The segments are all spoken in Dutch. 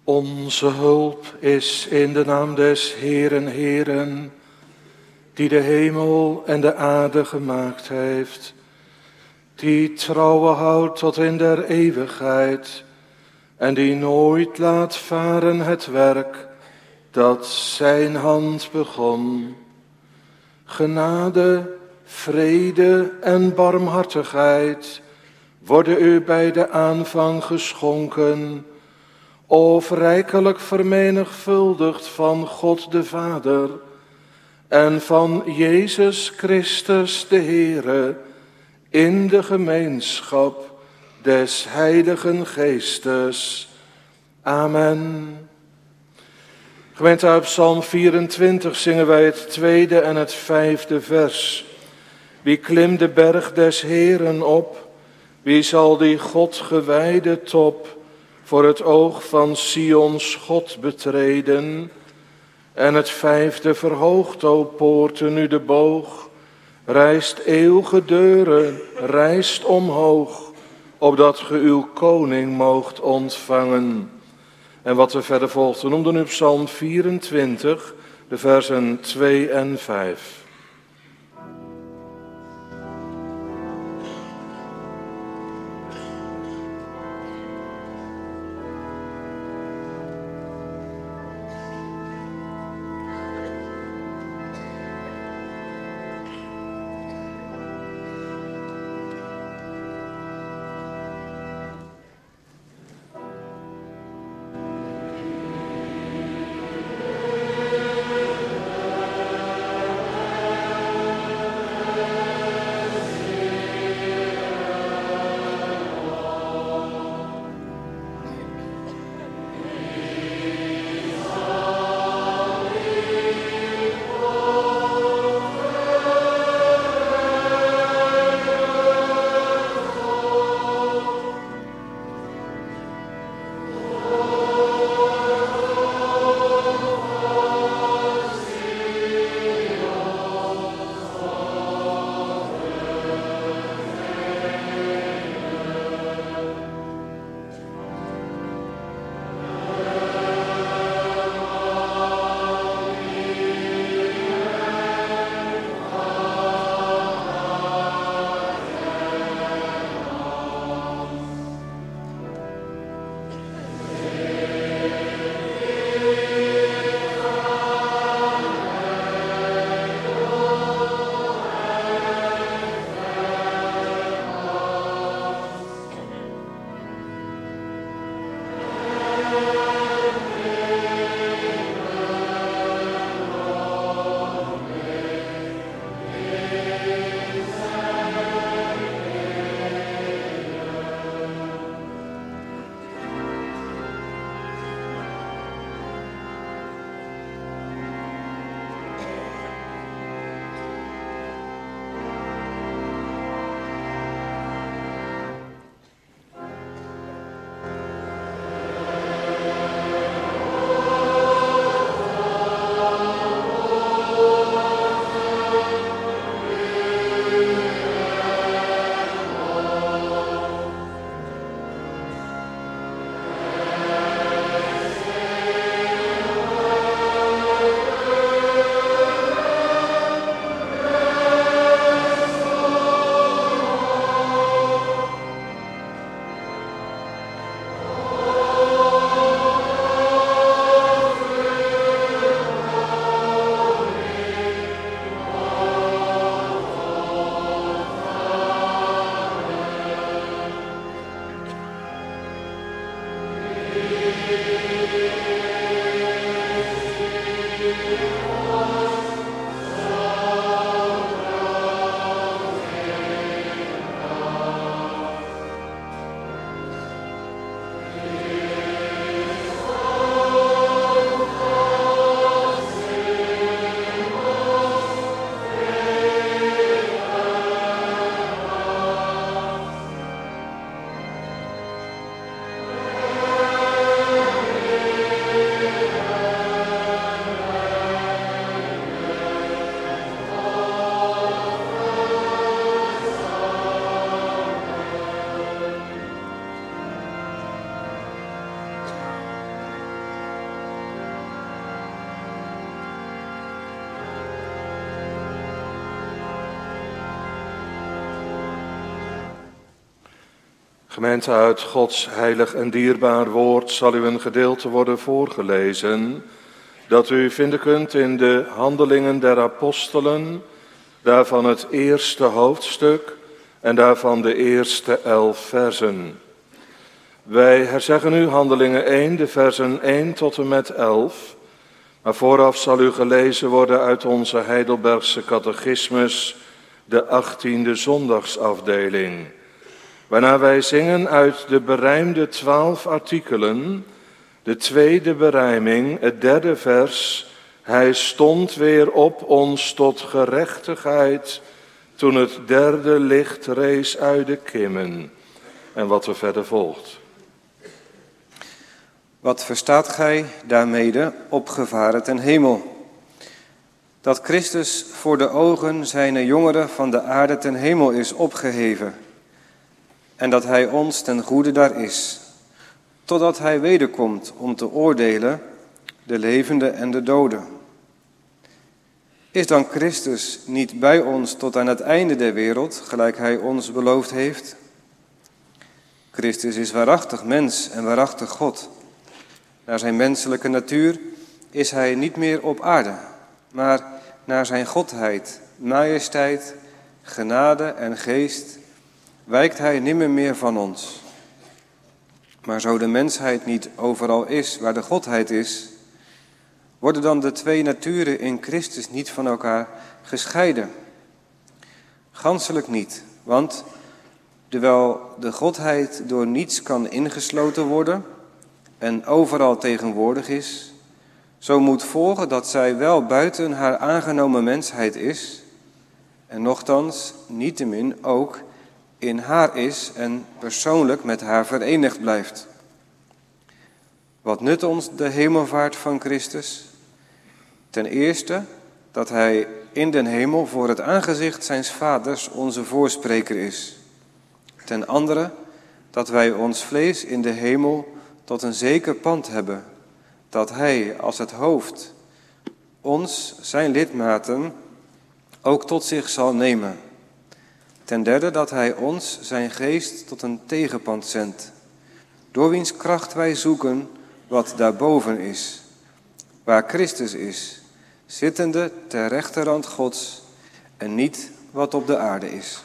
Onze hulp is in de naam des Heeren, Heeren, die de hemel en de aarde gemaakt heeft, die trouwe houdt tot in der eeuwigheid en die nooit laat varen het werk dat zijn hand begon. Genade, vrede en barmhartigheid worden u bij de aanvang geschonken, of rijkelijk vermenigvuldigd van God de Vader en van Jezus Christus de Heere, in de gemeenschap des Heiligen Geestes. Amen. Gemeente, uit Psalm 24 zingen wij het 2e en het 5e vers. Wie klimt de berg des Heeren op? Wie zal die God gewijde top voor het oog van Sions God betreden? En het 5e, verhoogt, o poorten, nu de boog, rijst eeuwige deuren, rijst omhoog, opdat ge uw koning moogt ontvangen. En wat er verder volgt, we noemden nu Psalm 24, de versen 2 en 5. Gemeente, uit Gods heilig en dierbaar woord zal u een gedeelte worden voorgelezen dat u vinden kunt in de Handelingen der Apostelen, daarvan het eerste hoofdstuk en daarvan de eerste 11 versen. Wij herzeggen u Handelingen 1, de versen 1 tot en met 11, maar vooraf zal u gelezen worden uit onze Heidelbergse catechismus, de 18e zondagsafdeling. Waarna wij zingen uit de berijmde 12 artikelen, de tweede berijming, het derde vers. Hij stond weer op ons tot gerechtigheid, toen het derde licht rees uit de kimmen. En wat er verder volgt. Wat verstaat gij daarmede, opgevaren ten hemel? Dat Christus voor de ogen zijner jongeren van de aarde ten hemel is opgeheven, en dat hij ons ten goede daar is, totdat hij wederkomt om te oordelen de levenden en de doden. Is dan Christus niet bij ons tot aan het einde der wereld, gelijk hij ons beloofd heeft? Christus is waarachtig mens en waarachtig God. Naar zijn menselijke natuur is hij niet meer op aarde, maar naar zijn godheid, majesteit, genade en geest wijkt hij nimmer meer van ons. Maar zo de mensheid niet overal is waar de godheid is, worden dan de twee naturen in Christus niet van elkaar gescheiden? Ganselijk niet, want terwijl de godheid door niets kan ingesloten worden en overal tegenwoordig is, zo moet volgen dat zij wel buiten haar aangenomen mensheid is en nochtans niettemin ook in haar is en persoonlijk met haar verenigd blijft. Wat nut ons de hemelvaart van Christus? Ten eerste dat hij in den hemel voor het aangezicht zijns vaders onze voorspreker is. Ten andere dat wij ons vlees in de hemel tot een zeker pand hebben, dat hij als het hoofd ons, zijn lidmaten, ook tot zich zal nemen. Ten derde dat hij ons, zijn geest, tot een tegenpand zendt, door wiens kracht wij zoeken wat daarboven is, waar Christus is, zittende ter rechterhand Gods, en niet wat op de aarde is.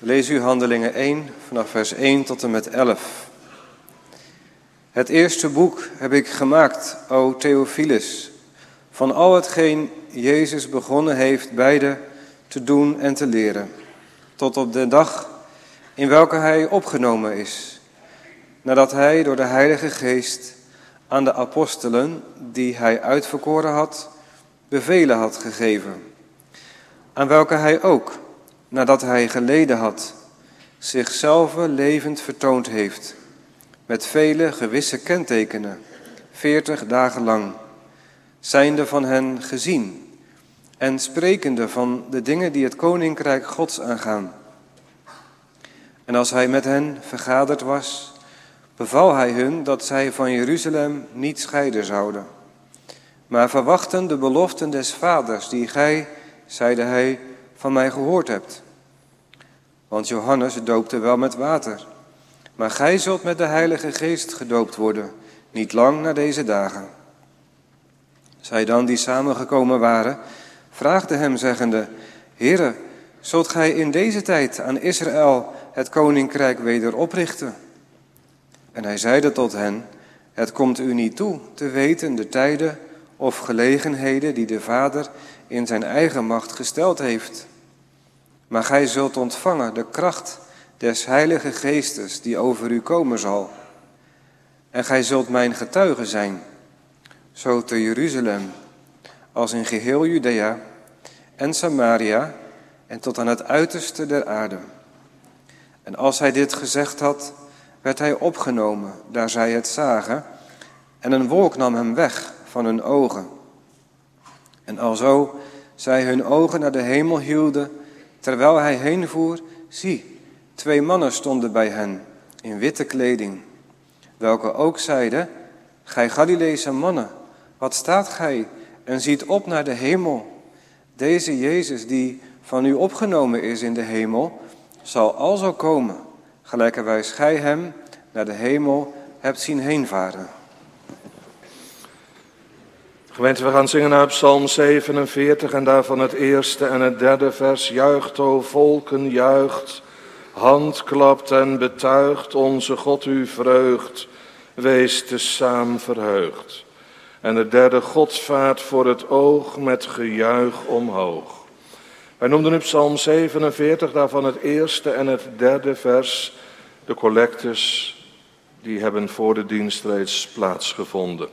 Lees u Handelingen 1 vanaf vers 1 tot en met 11. Het eerste boek heb ik gemaakt, o Theophilus, van al hetgeen Jezus begonnen heeft beide te doen en te leren, tot op de dag in welke hij opgenomen is, nadat hij door de Heilige Geest aan de apostelen, die hij uitverkoren had, bevelen had gegeven, aan welke hij ook, nadat hij geleden had, zichzelf levend vertoond heeft, met vele gewisse kentekenen, 40 dagen lang, zijnde van hen gezien en sprekende van de dingen die het koninkrijk Gods aangaan. En als hij met hen vergaderd was, beval hij hun dat zij van Jeruzalem niet scheiden zouden, maar verwachten de beloften des Vaders, die gij, zeide hij, van mij gehoord hebt. Want Johannes doopte wel met water, maar gij zult met de Heilige Geest gedoopt worden, niet lang na deze dagen. Zij dan, die samengekomen waren, vraagden hem, zeggende, Heere, zult gij in deze tijd aan Israël het koninkrijk weder oprichten? En hij zeide tot hen, het komt u niet toe te weten de tijden of gelegenheden die de Vader in zijn eigen macht gesteld heeft. Maar gij zult ontvangen de kracht des Heilige Geestes die over u komen zal. En gij zult mijn getuige zijn, zo te Jeruzalem, als in geheel Judea en Samaria en tot aan het uiterste der aarde. En als hij dit gezegd had, werd hij opgenomen, daar zij het zagen, en een wolk nam hem weg van hun ogen. En alzo zij hun ogen naar de hemel hielden, terwijl hij heenvoer, zie, 2 mannen stonden bij hen, in witte kleding, welke ook zeiden, gij Galileese mannen, wat staat gij en ziet op naar de hemel? Deze Jezus die van u opgenomen is in de hemel, zal alzo komen, gelijkerwijs gij hem naar de hemel hebt zien heenvaren. Gemeente, we gaan zingen naar Psalm 47 en daarvan het eerste en het derde vers. Juicht, o volken, juicht, handklapt en betuigt, onze God uw vreugd, wees te saam verheugd. En het derde, God vaart voor het oog met gejuich omhoog. Wij noemden nu Psalm 47, daarvan het eerste en het derde vers. De collectes, die hebben voor de dienst reeds plaatsgevonden.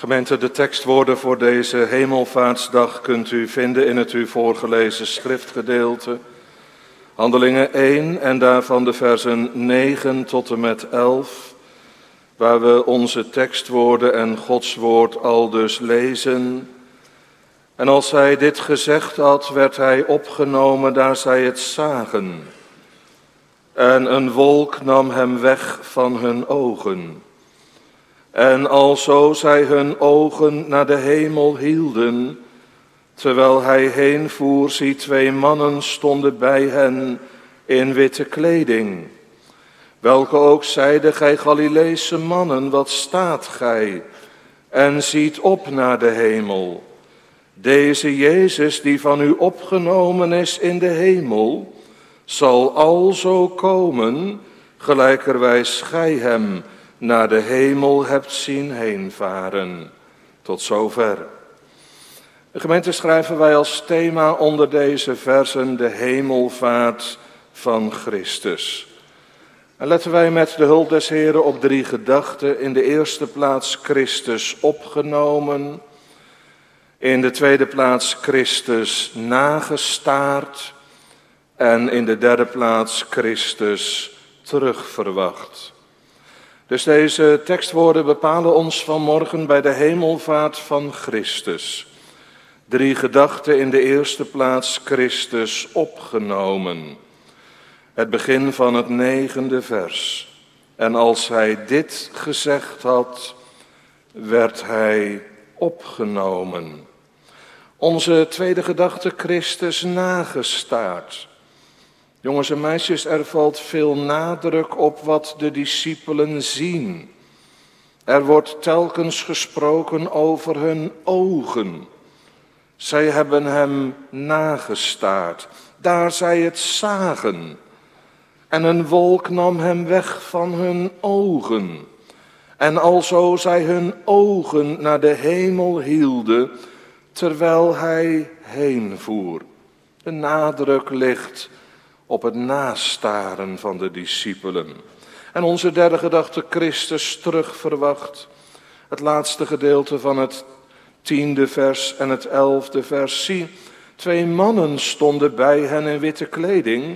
Gemeente, de tekstwoorden voor deze Hemelvaartsdag kunt u vinden in het u voorgelezen schriftgedeelte. Handelingen 1 en daarvan de versen 9 tot en met 11, waar we onze tekstwoorden en Gods woord aldus lezen. En als hij dit gezegd had, werd hij opgenomen daar zij het zagen. En een wolk nam hem weg van hun ogen. En alzo zij hun ogen naar de hemel hielden, terwijl hij heen voer, zie 2 mannen stonden bij hen in witte kleding. Welke ook zeiden, gij Galileese mannen, wat staat gij en ziet op naar de hemel? Deze Jezus die van u opgenomen is in de hemel, zal alzo komen, gelijkerwijs gij hem naar de hemel hebt zien heenvaren. Tot zover. De gemeente schrijven wij als thema onder deze versen de hemelvaart van Christus. En letten wij met de hulp des Heren op 3 gedachten. In de eerste plaats Christus opgenomen. In de tweede plaats Christus nagestaard. En in de derde plaats Christus terugverwacht. Dus deze tekstwoorden bepalen ons vanmorgen bij de hemelvaart van Christus. 3 gedachten, in de eerste plaats Christus opgenomen. Het begin van het 9e vers. En als hij dit gezegd had, werd hij opgenomen. Onze tweede gedachte, Christus nagestaard. Jongens en meisjes, er valt veel nadruk op wat de discipelen zien. Er wordt telkens gesproken over hun ogen. Zij hebben hem nagestaard, daar zij het zagen. En een wolk nam hem weg van hun ogen. En alzo zij hun ogen naar de hemel hielden, terwijl hij heenvoer. De nadruk ligt op het nastaren van de discipelen. En onze derde gedachte, Christus terugverwacht. Het laatste gedeelte van het 10e vers en het 11e vers. Zie, 2 mannen stonden bij hen in witte kleding.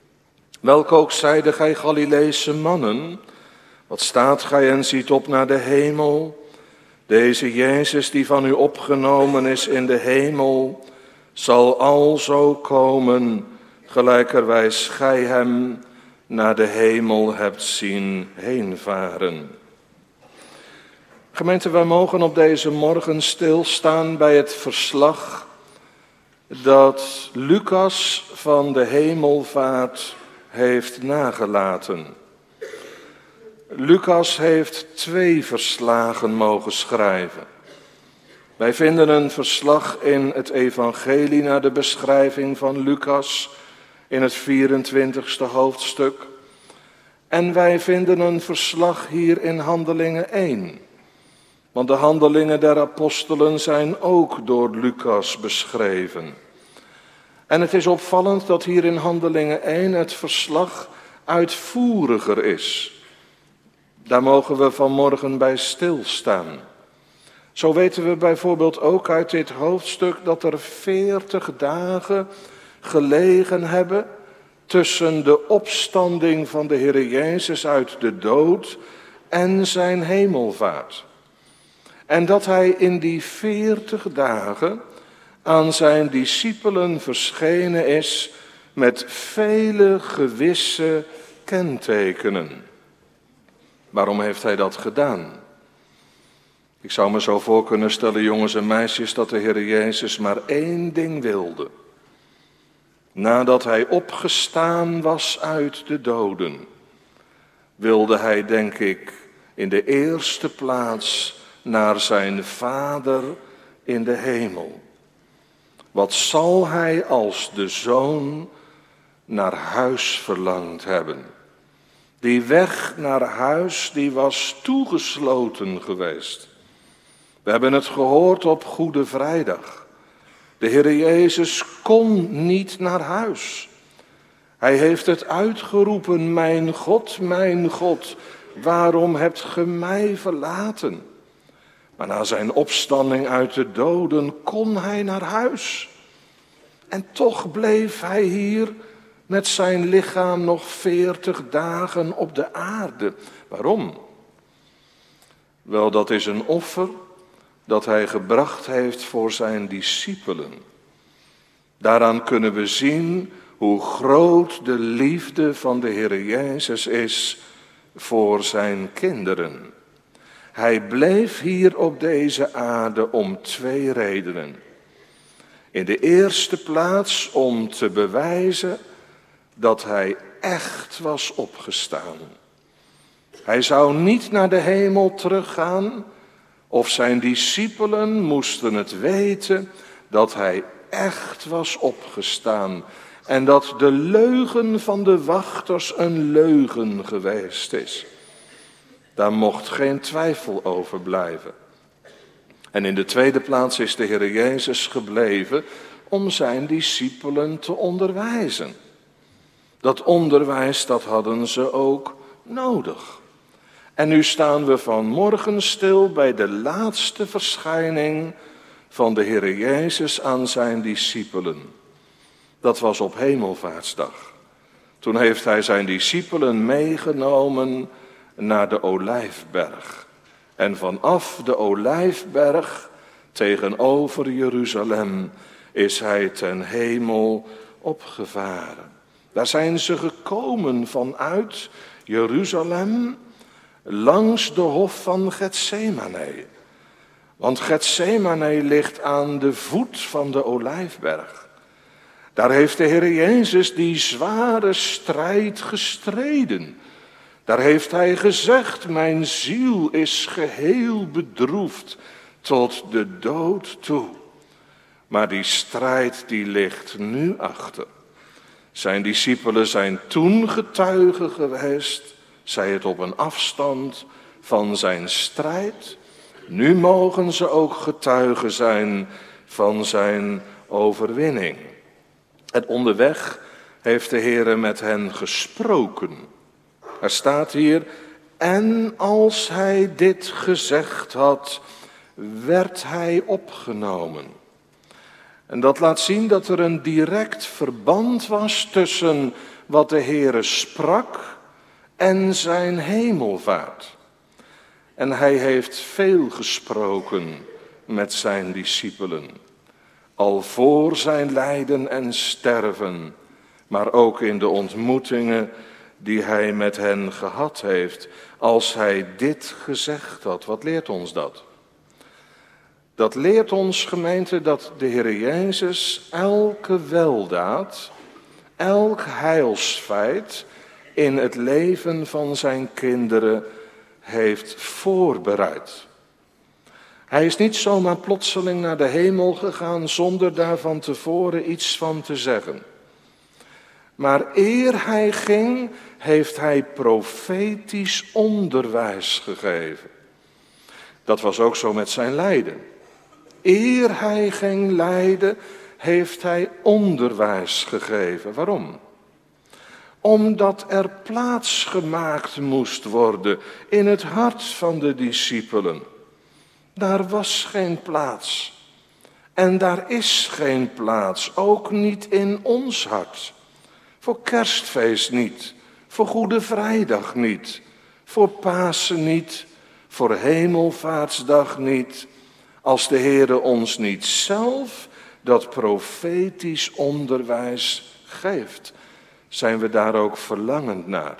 Welke ook zeiden, gij Galileese mannen, wat staat gij en ziet op naar de hemel? Deze Jezus die van u opgenomen is in de hemel, zal alzo komen, gelijkerwijs gij hem naar de hemel hebt zien heenvaren. Gemeente, wij mogen op deze morgen stilstaan bij het verslag dat Lucas van de hemelvaart heeft nagelaten. Lucas heeft 2 verslagen mogen schrijven. Wij vinden een verslag in het evangelie naar de beschrijving van Lucas in het 24e hoofdstuk. En wij vinden een verslag hier in Handelingen 1. Want de handelingen der apostelen zijn ook door Lucas beschreven. En het is opvallend dat hier in Handelingen 1 het verslag uitvoeriger is. Daar mogen we vanmorgen bij stilstaan. Zo weten we bijvoorbeeld ook uit dit hoofdstuk dat er 40 dagen gelegen hebben tussen de opstanding van de Heer Jezus uit de dood en zijn hemelvaart. En dat hij in die 40 dagen aan zijn discipelen verschenen is met vele gewisse kentekenen. Waarom heeft hij dat gedaan? Ik zou me zo voor kunnen stellen, jongens en meisjes, dat de Heer Jezus maar 1 ding wilde. Nadat hij opgestaan was uit de doden, wilde hij, denk ik, in de eerste plaats naar zijn Vader in de hemel. Wat zal hij als de Zoon naar huis verlangd hebben? Die weg naar huis, die was toegesloten geweest. We hebben het gehoord op Goede Vrijdag. De Heer Jezus kon niet naar huis. Hij heeft het uitgeroepen, mijn God, waarom hebt ge mij verlaten? Maar na zijn opstanding uit de doden kon hij naar huis. En toch bleef hij hier met zijn lichaam nog 40 dagen op de aarde. Waarom? Wel, dat is een offer dat hij gebracht heeft voor zijn discipelen. Daaraan kunnen we zien hoe groot de liefde van de Heer Jezus is voor zijn kinderen. Hij bleef hier op deze aarde om 2 redenen. In de eerste plaats om te bewijzen dat hij echt was opgestaan. Hij zou niet naar de hemel teruggaan, of zijn discipelen moesten het weten dat hij echt was opgestaan. En dat de leugen van de wachters een leugen geweest is. Daar mocht geen twijfel over blijven. En in de tweede plaats is de Heer Jezus gebleven om zijn discipelen te onderwijzen. Dat onderwijs, dat hadden ze ook nodig. En nu staan we vanmorgen stil bij de laatste verschijning van de Heer Jezus aan zijn discipelen. Dat was op Hemelvaartsdag. Toen heeft hij zijn discipelen meegenomen naar de Olijfberg. En vanaf de Olijfberg tegenover Jeruzalem is hij ten hemel opgevaren. Daar zijn ze gekomen vanuit Jeruzalem langs de hof van Getsemane. Want Getsemane ligt aan de voet van de Olijfberg. Daar heeft de Heer Jezus die zware strijd gestreden. Daar heeft hij gezegd, mijn ziel is geheel bedroefd tot de dood toe. Maar die strijd die ligt nu achter. Zijn discipelen zijn toen getuigen geweest, zij het op een afstand van zijn strijd. Nu mogen ze ook getuigen zijn van zijn overwinning. En onderweg heeft de Heer met hen gesproken. Er staat hier, en als hij dit gezegd had, werd hij opgenomen. En dat laat zien dat er een direct verband was tussen wat de Heer sprak en zijn hemelvaart. En hij heeft veel gesproken met zijn discipelen. Al voor zijn lijden en sterven, maar ook in de ontmoetingen die hij met hen gehad heeft. Als hij dit gezegd had, wat leert ons dat? Dat leert ons, gemeente, dat de Heer Jezus elke weldaad, elk heilsfeit in het leven van zijn kinderen heeft voorbereid. Hij is niet zomaar plotseling naar de hemel gegaan zonder daar van tevoren iets van te zeggen. Maar eer hij ging, heeft hij profetisch onderwijs gegeven. Dat was ook zo met zijn lijden. Eer hij ging lijden, heeft hij onderwijs gegeven. Waarom? Omdat er plaats gemaakt moest worden in het hart van de discipelen. Daar was geen plaats. En daar is geen plaats, ook niet in ons hart. Voor Kerstfeest niet, voor Goede Vrijdag niet, voor Pasen niet, voor Hemelvaartsdag niet. Als de Heere ons niet zelf dat profetisch onderwijs geeft, zijn we daar ook verlangend naar.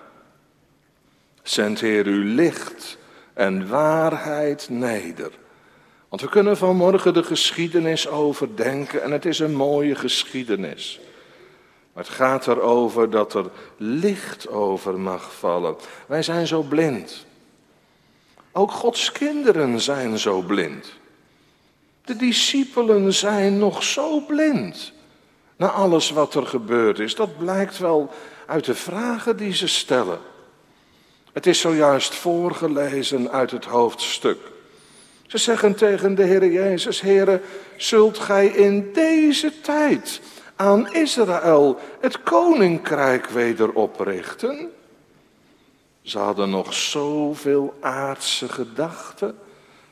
Zend Heer uw licht en waarheid neder. Want we kunnen vanmorgen de geschiedenis overdenken en het is een mooie geschiedenis. Maar het gaat erover dat er licht over mag vallen. Wij zijn zo blind. Ook Gods kinderen zijn zo blind. De discipelen zijn nog zo blind. Na alles wat er gebeurd is. Dat blijkt wel uit de vragen die ze stellen. Het is zojuist voorgelezen uit het hoofdstuk. Ze zeggen tegen de Heer Jezus, Heere, zult gij in deze tijd aan Israël het koninkrijk weder oprichten? Ze hadden nog zoveel aardse gedachten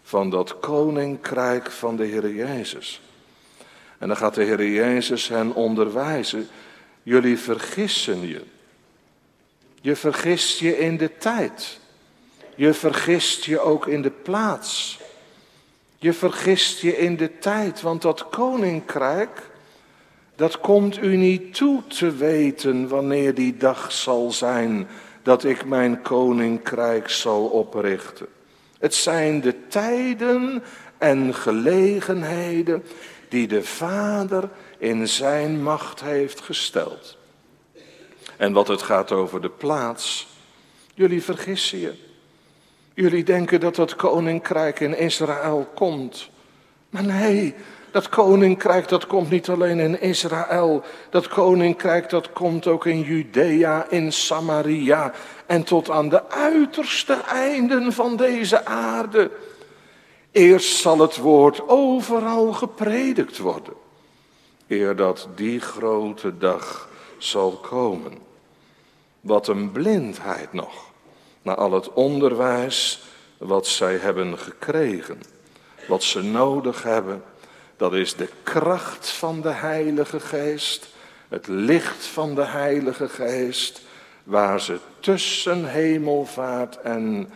van dat koninkrijk van de Heer Jezus. En dan gaat de Heer Jezus hen onderwijzen. Jullie vergissen je. Je vergist je in de tijd. Je vergist je ook in de plaats. Je vergist je in de tijd, want dat koninkrijk, dat komt u niet toe te weten wanneer die dag zal zijn dat ik mijn koninkrijk zal oprichten. Het zijn de tijden en gelegenheden die de Vader in zijn macht heeft gesteld. En wat het gaat over de plaats, jullie vergissen je. Jullie denken dat dat koninkrijk in Israël komt. Maar nee, dat koninkrijk dat komt niet alleen in Israël. Dat koninkrijk dat komt ook in Judea, in Samaria en tot aan de uiterste einden van deze aarde. Eerst zal het woord overal gepredikt worden, eer dat die grote dag zal komen. Wat een blindheid nog, na al het onderwijs wat zij hebben gekregen. Wat ze nodig hebben, dat is de kracht van de Heilige Geest, het licht van de Heilige Geest, waar ze tussen hemelvaart en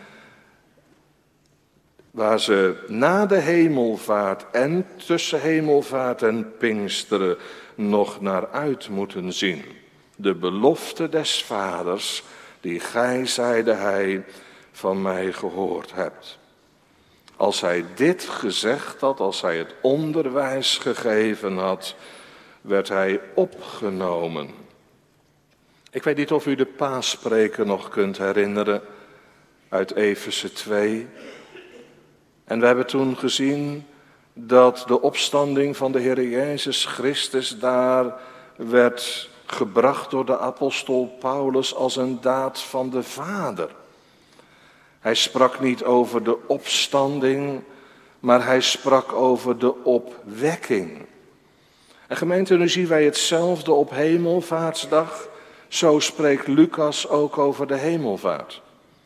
waar ze na de hemelvaart en tussen hemelvaart en Pinksteren nog naar uit moeten zien. De belofte des Vaders, die gij, zeide hij, van mij gehoord hebt. Als hij dit gezegd had, als hij het onderwijs gegeven had, werd hij opgenomen. Ik weet niet of u de Paasspreken nog kunt herinneren uit Efeze 2. En we hebben toen gezien dat de opstanding van de Heer Jezus Christus daar werd gebracht door de apostel Paulus als een daad van de Vader. Hij sprak niet over de opstanding, maar hij sprak over de opwekking. En gemeente, nu zien wij hetzelfde op Hemelvaartsdag. Zo spreekt Lucas ook over de hemelvaart.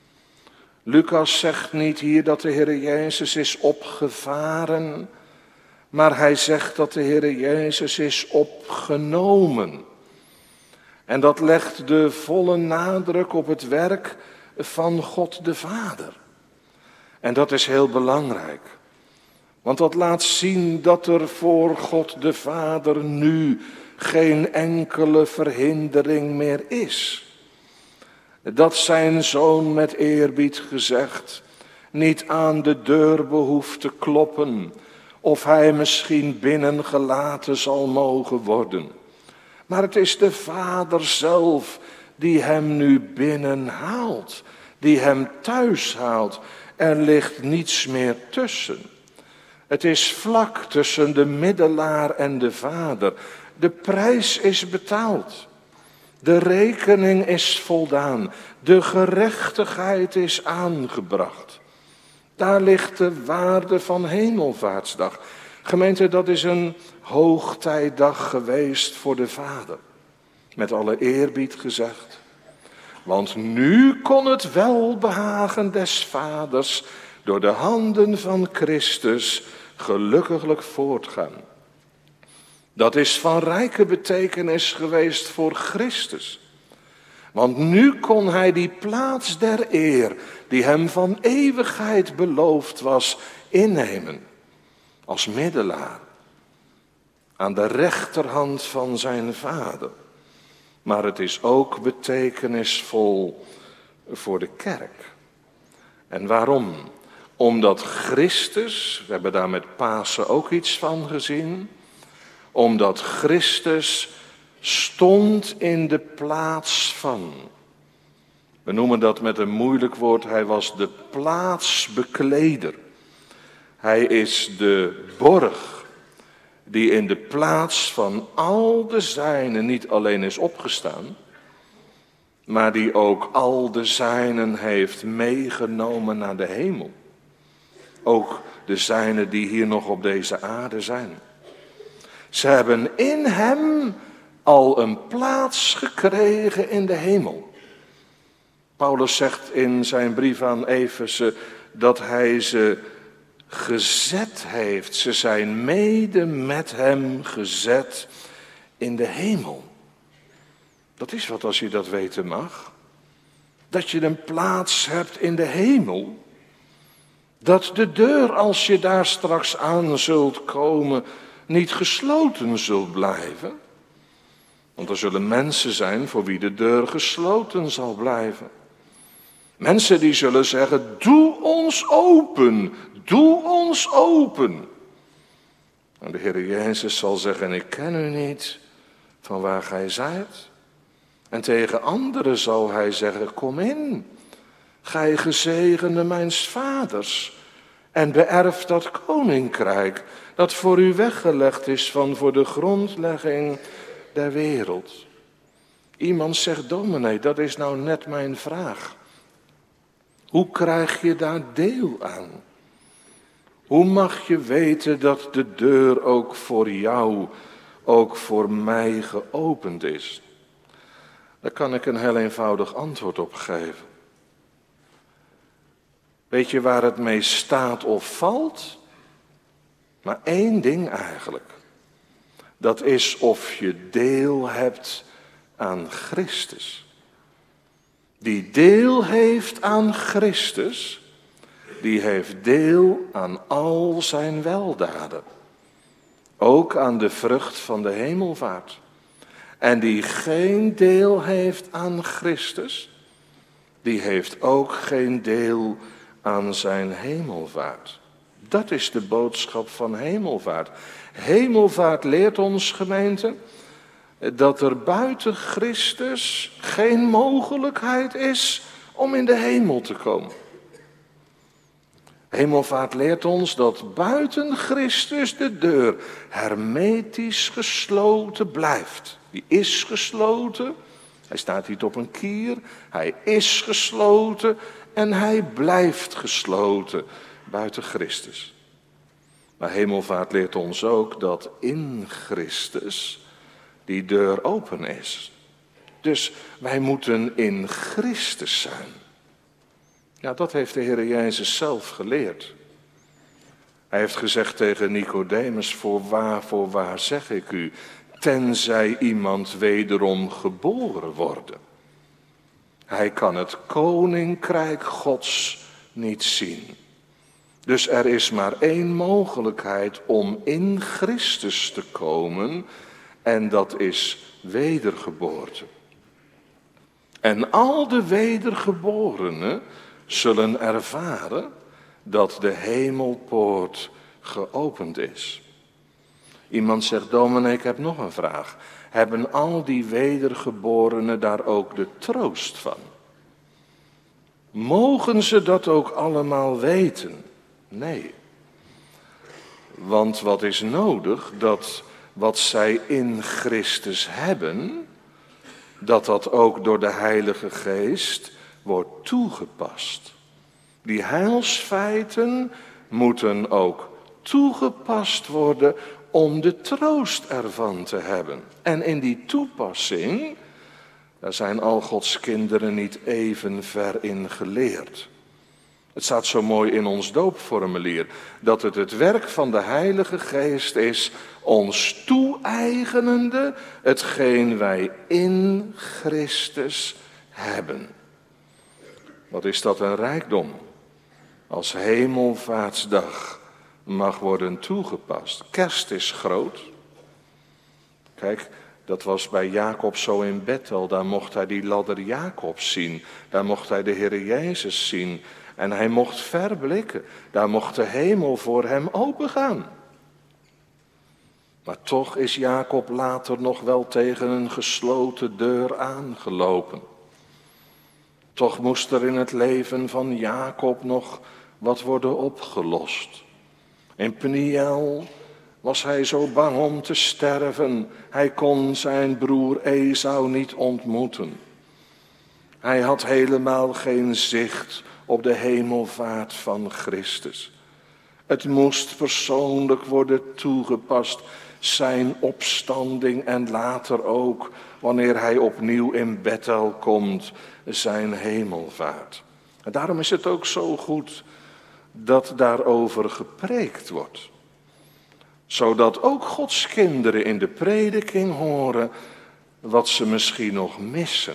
Lucas zegt niet hier dat de Heer Jezus is opgevaren, maar hij zegt dat de Heer Jezus is opgenomen. En dat legt de volle nadruk op het werk van God de Vader. En dat is heel belangrijk. Want dat laat zien dat er voor God de Vader nu geen enkele verhindering meer is. Dat zijn Zoon, met eerbied gezegd, niet aan de deur behoeft te kloppen of hij misschien binnengelaten zal mogen worden. Maar het is de Vader zelf die hem nu binnenhaalt, die hem thuis haalt. Er ligt niets meer tussen. Het is vlak tussen de middelaar en de Vader. De prijs is betaald. De rekening is voldaan. De gerechtigheid is aangebracht. Daar ligt de waarde van Hemelvaartsdag. Gemeente, dat is een hoogtijdag geweest voor de Vader. Met alle eerbied gezegd. Want nu kon het welbehagen des Vaders door de handen van Christus gelukkiglijk voortgaan. Dat is van rijke betekenis geweest voor Christus. Want nu kon hij die plaats der eer, die hem van eeuwigheid beloofd was, innemen. Als middelaar. Aan de rechterhand van zijn Vader. Maar het is ook betekenisvol voor de kerk. En waarom? Omdat Christus, we hebben daar met Pasen ook iets van gezien, omdat Christus stond in de plaats van. We noemen dat met een moeilijk woord, hij was de plaatsbekleder. Hij is de borg die in de plaats van al de zijnen niet alleen is opgestaan, maar die ook al de zijnen heeft meegenomen naar de hemel. Ook de zijnen die hier nog op deze aarde zijn. Ze hebben in hem al een plaats gekregen in de hemel. Paulus zegt in zijn brief aan Efeze dat hij ze gezet heeft. Ze zijn mede met hem gezet in de hemel. Dat is wat als je dat weten mag. Dat je een plaats hebt in de hemel. Dat de deur, als je daar straks aan zult komen, niet gesloten zult blijven. Want er zullen mensen zijn voor wie de deur gesloten zal blijven. Mensen die zullen zeggen, doe ons open, doe ons open. En de Heer Jezus zal zeggen, ik ken u niet, van waar gij zijt. En tegen anderen zal hij zeggen, kom in, gij gezegende mijns vaders, en beërf dat koninkrijk dat voor u weggelegd is van voor de grondlegging der wereld. Iemand zegt, dominee, dat is nou net mijn vraag. Hoe krijg je daar deel aan? Hoe mag je weten dat de deur ook voor jou, ook voor mij geopend is? Daar kan ik een heel eenvoudig antwoord op geven. Weet je waar het mee staat of valt? Maar één ding eigenlijk. Dat is of je deel hebt aan Christus. Die deel heeft aan Christus, die heeft deel aan al zijn weldaden. Ook aan de vrucht van de hemelvaart. En die geen deel heeft aan Christus, die heeft ook geen deel aan zijn hemelvaart. Dat is de boodschap van hemelvaart. Hemelvaart leert ons, gemeente, dat er buiten Christus geen mogelijkheid is om in de hemel te komen. Hemelvaart leert ons dat buiten Christus de deur hermetisch gesloten blijft. Die is gesloten, hij staat niet op een kier, hij is gesloten en hij blijft gesloten buiten Christus. Maar hemelvaart leert ons ook dat in Christus die deur open is. Dus wij moeten in Christus zijn. Ja, dat heeft de Heer Jezus zelf geleerd. Hij heeft gezegd tegen Nicodemus, voorwaar zeg ik u, tenzij iemand wederom geboren worden. Hij kan het koninkrijk Gods niet zien. Dus er is maar één mogelijkheid om in Christus te komen en dat is wedergeboorte. En al de wedergeborenen zullen ervaren dat de hemelpoort geopend is. Iemand zegt, dominee, ik heb nog een vraag. Hebben al die wedergeborenen daar ook de troost van? Mogen ze dat ook allemaal weten? Nee. Want wat is nodig? Dat wat zij in Christus hebben, dat ook door de Heilige Geest wordt toegepast. Die heilsfeiten moeten ook toegepast worden om de troost ervan te hebben. En in die toepassing, daar zijn al Gods kinderen niet even ver in geleerd. Het staat zo mooi in ons doopformulier, dat het werk van de Heilige Geest is, ons toe-eigenende hetgeen wij in Christus hebben. Wat is dat een rijkdom, als hemelvaartsdag mag worden toegepast. Kerst is groot. Kijk, dat was bij Jacob zo in Bethel, daar mocht hij die ladder Jacobs zien, daar mocht hij de Heer Jezus zien. En hij mocht verblikken, daar mocht de hemel voor hem opengaan. Maar toch is Jacob later nog wel tegen een gesloten deur aangelopen. Toch moest er in het leven van Jacob nog wat worden opgelost. In Peniel was hij zo bang om te sterven. Hij kon zijn broer Esau niet ontmoeten. Hij had helemaal geen zicht op de hemelvaart van Christus. Het moest persoonlijk worden toegepast, zijn opstanding en later ook, wanneer hij opnieuw in Bethel komt, zijn hemelvaart. En daarom is het ook zo goed dat daarover gepreekt wordt. Zodat ook Gods kinderen in de prediking horen wat ze misschien nog missen.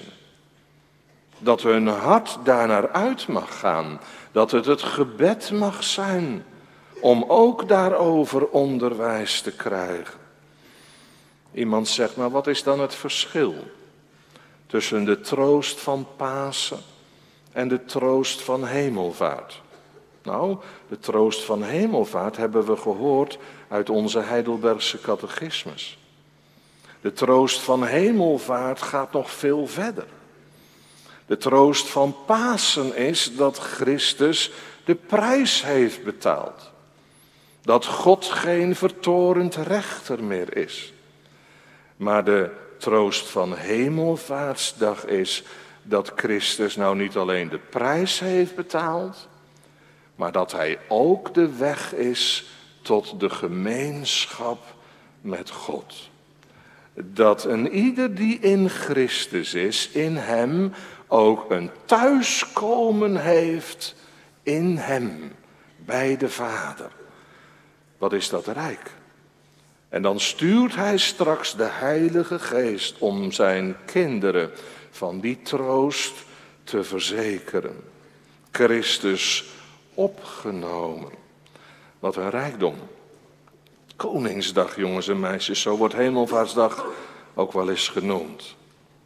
Dat hun hart daarnaar uit mag gaan. Dat het gebed mag zijn om ook daarover onderwijs te krijgen. Iemand zegt, maar wat is dan het verschil tussen de troost van Pasen en de troost van hemelvaart? Nou, de troost van hemelvaart hebben we gehoord uit onze Heidelbergse catechismus. De troost van hemelvaart gaat nog veel verder. De troost van Pasen is dat Christus de prijs heeft betaald. Dat God geen vertorend rechter meer is. Maar de troost van hemelvaartsdag is dat Christus nou niet alleen de prijs heeft betaald, maar dat hij ook de weg is tot de gemeenschap met God. Dat een ieder die in Christus is, in hem ook een thuiskomen heeft in hem, bij de Vader. Wat is dat rijk? En dan stuurt hij straks de Heilige Geest om zijn kinderen van die troost te verzekeren. Christus opgenomen. Wat een rijkdom. Koningsdag, jongens en meisjes, zo wordt Hemelvaartsdag ook wel eens genoemd.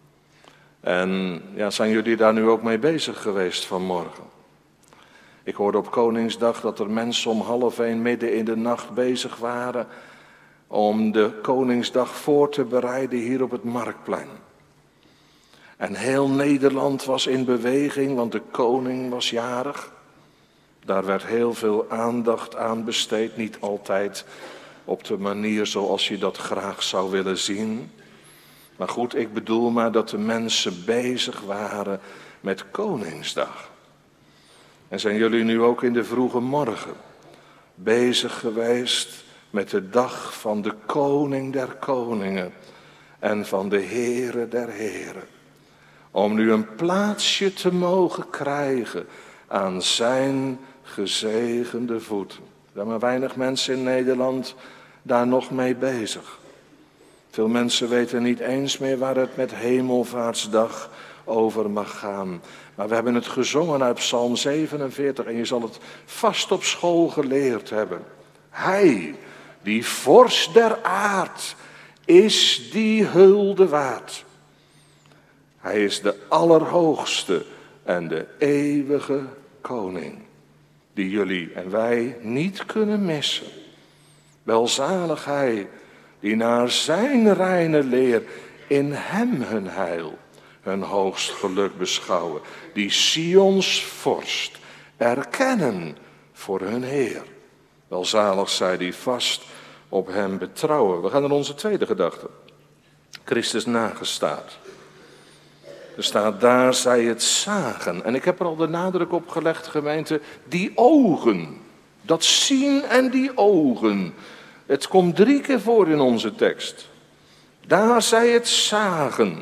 En ja, zijn jullie daar nu ook mee bezig geweest vanmorgen? Ik hoorde op Koningsdag dat er mensen om 12:30 midden in de nacht bezig waren om de Koningsdag voor te bereiden hier op het Marktplein. En heel Nederland was in beweging, want de koning was jarig. Daar werd heel veel aandacht aan besteed, niet altijd op de manier zoals je dat graag zou willen zien. Maar goed, ik bedoel maar dat de mensen bezig waren met Koningsdag. En zijn jullie nu ook in de vroege morgen bezig geweest met de dag van de koning der koningen en van de Heere der heren. Om nu een plaatsje te mogen krijgen aan zijn gezegende voeten. Er zijn maar weinig mensen in Nederland daar nog mee bezig. Veel mensen weten niet eens meer waar het met Hemelvaartsdag over mag gaan. Maar we hebben het gezongen uit Psalm 47 en je zal het vast op school geleerd hebben. Hij, die vorst der aard, is die hulde waard. Hij is de allerhoogste en de eeuwige koning, die jullie en wij niet kunnen missen. Welzalig hij, die naar zijn reine leer in hem hun heil, hun hoogst geluk beschouwen, die Sions vorst erkennen voor hun Heer. Welzalig zij die vast op hem betrouwen. We gaan naar onze tweede gedachte. Christus nagestaard. Er staat, daar zij het zagen. En ik heb er al de nadruk op gelegd, gemeente, die ogen. Dat zien en die ogen. Het komt 3 keer voor in onze tekst. Daar zij het zagen.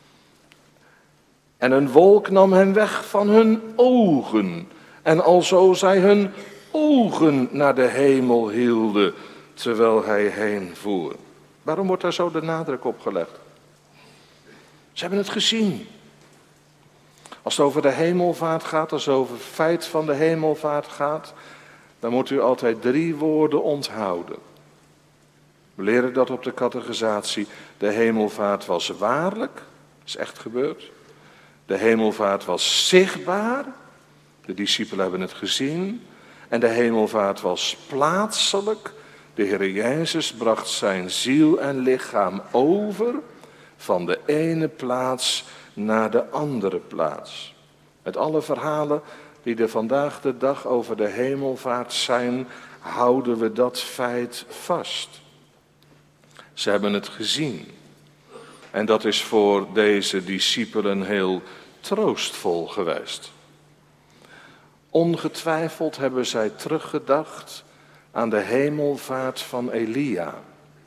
En een wolk nam hen weg van hun ogen. En alzo zij hun ogen naar de hemel hielden, terwijl hij heen voer. Waarom wordt daar zo de nadruk op gelegd? Ze hebben het gezien. Als het over de hemelvaart gaat, als het over het feit van de hemelvaart gaat, dan moet u altijd 3 woorden onthouden. We leren dat op de catechisatie. De hemelvaart was waarlijk, is echt gebeurd. De hemelvaart was zichtbaar, de discipelen hebben het gezien. En de hemelvaart was plaatselijk. De Heer Jezus bracht zijn ziel en lichaam over van de ene plaats naar de andere plaats. Met alle verhalen die er vandaag de dag over de hemelvaart zijn, houden we dat feit vast. Ze hebben het gezien. En dat is voor deze discipelen heel troostvol geweest. Ongetwijfeld hebben zij teruggedacht aan de hemelvaart van Elia.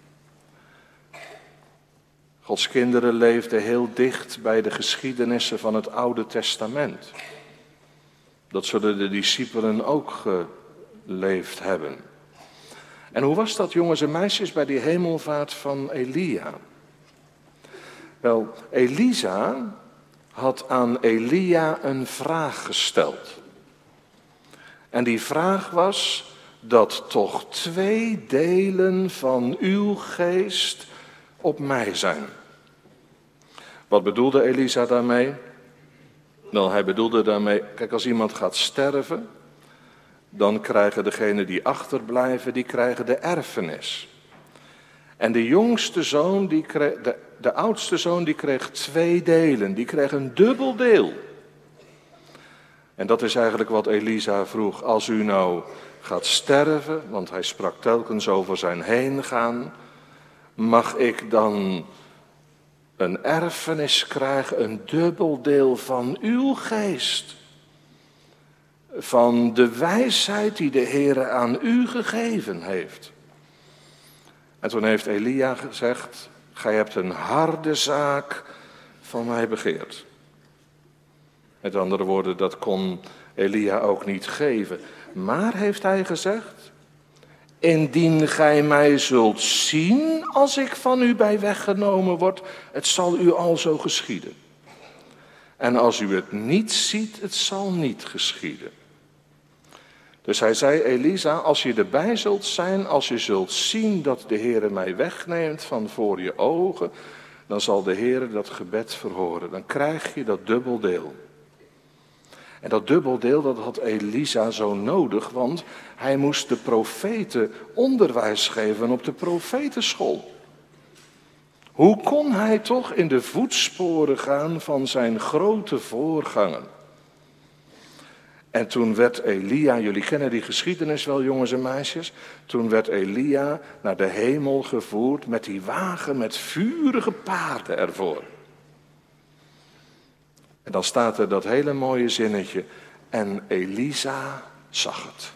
Gods kinderen leefden heel dicht bij de geschiedenissen van het Oude Testament. Dat zullen de discipelen ook geleefd hebben. En hoe was dat, jongens en meisjes, bij die hemelvaart van Elia? Wel, Elisa had aan Elia een vraag gesteld. En die vraag was dat toch 2 delen van uw geest op mij zijn. Wat bedoelde Elisa daarmee? Nou, hij bedoelde daarmee, kijk, als iemand gaat sterven, dan krijgen degenen die achterblijven, die krijgen de erfenis. En de jongste zoon, de oudste zoon, die kreeg 2 delen. Die kreeg een dubbel deel. En dat is eigenlijk wat Elisa vroeg. Als u nou gaat sterven, want hij sprak telkens over zijn heengaan, mag ik dan een erfenis krijgen, een dubbel deel van uw geest? Van de wijsheid die de Heere aan u gegeven heeft. En toen heeft Elia gezegd, gij hebt een harde zaak van mij begeerd. Met andere woorden, dat kon Elia ook niet geven. Maar heeft hij gezegd, indien gij mij zult zien als ik van u bij weggenomen word, het zal u al zo geschieden. En als u het niet ziet, het zal niet geschieden. Dus hij zei, Elisa, als je erbij zult zijn, als je zult zien dat de Heere mij wegneemt van voor je ogen, dan zal de Heere dat gebed verhoren. Dan krijg je dat dubbeldeel. En dat dubbeldeel, dat had Elisa zo nodig, want hij moest de profeten onderwijs geven op de profetenschool. Hoe kon hij toch in de voetsporen gaan van zijn grote voorganger? En toen werd Elia, jullie kennen die geschiedenis wel, jongens en meisjes. Toen werd Elia naar de hemel gevoerd met die wagen met vurige paarden ervoor. En dan staat er dat hele mooie zinnetje. En Elisa zag het.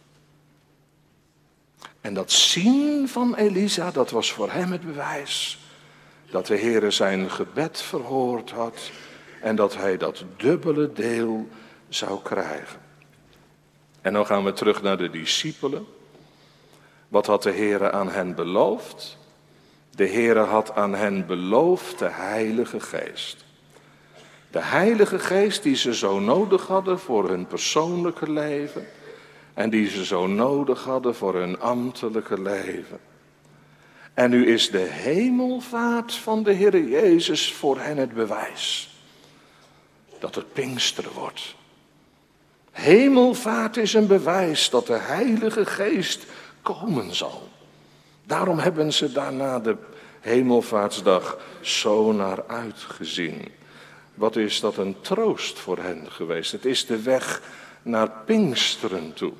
En dat zien van Elisa, dat was voor hem het bewijs. Dat de Heere zijn gebed verhoord had. En dat hij dat dubbele deel zou krijgen. En dan gaan we terug naar de discipelen. Wat had de Heere aan hen beloofd? De Heere had aan hen beloofd de Heilige Geest. De Heilige Geest die ze zo nodig hadden voor hun persoonlijke leven. En die ze zo nodig hadden voor hun ambtelijke leven. En nu is de hemelvaart van de Heere Jezus voor hen het bewijs. Dat het Pinksteren wordt. Hemelvaart is een bewijs dat de Heilige Geest komen zal. Daarom hebben ze daarna de Hemelvaartsdag zo naar uitgezien. Wat is dat een troost voor hen geweest. Het is de weg naar Pinksteren toe.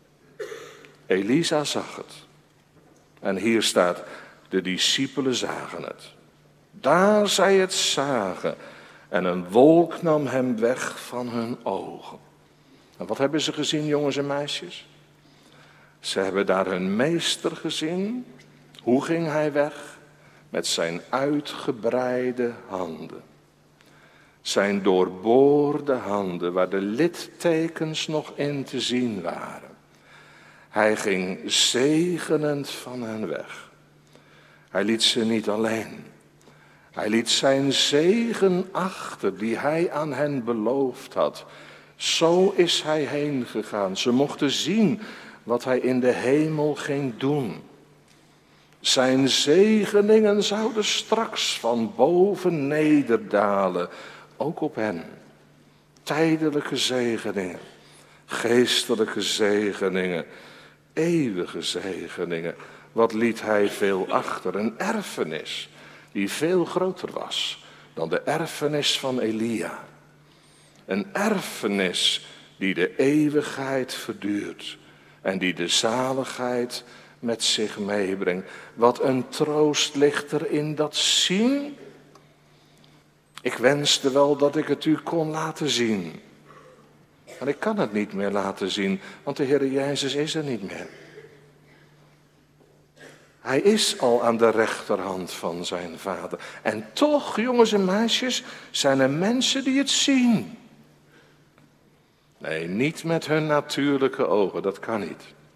Elisa zag het. En hier staat, de discipelen zagen het. Daar zij het zagen. En een wolk nam hem weg van hun ogen. En wat hebben ze gezien, jongens en meisjes? Ze hebben daar hun meester gezien. Hoe ging hij weg? Met zijn uitgebreide handen. Zijn doorboorde handen, waar de littekens nog in te zien waren. Hij ging zegenend van hen weg. Hij liet ze niet alleen. Hij liet zijn zegen achter die hij aan hen beloofd had. Zo is hij heen gegaan. Ze mochten zien wat hij in de hemel ging doen. Zijn zegeningen zouden straks van boven nederdalen, ook op hen. Tijdelijke zegeningen, geestelijke zegeningen, eeuwige zegeningen. Wat liet hij veel achter? Een erfenis die veel groter was dan de erfenis van Elia. Een erfenis die de eeuwigheid verduurt en die de zaligheid met zich meebrengt. Wat een troost ligt er in dat zien. Ik wenste wel dat ik het u kon laten zien. Maar ik kan het niet meer laten zien, want de Heer Jezus is er niet meer. Hij is al aan de rechterhand van zijn Vader. En toch, jongens en meisjes, zijn er mensen die het zien. Nee, niet met hun natuurlijke ogen, dat kan niet.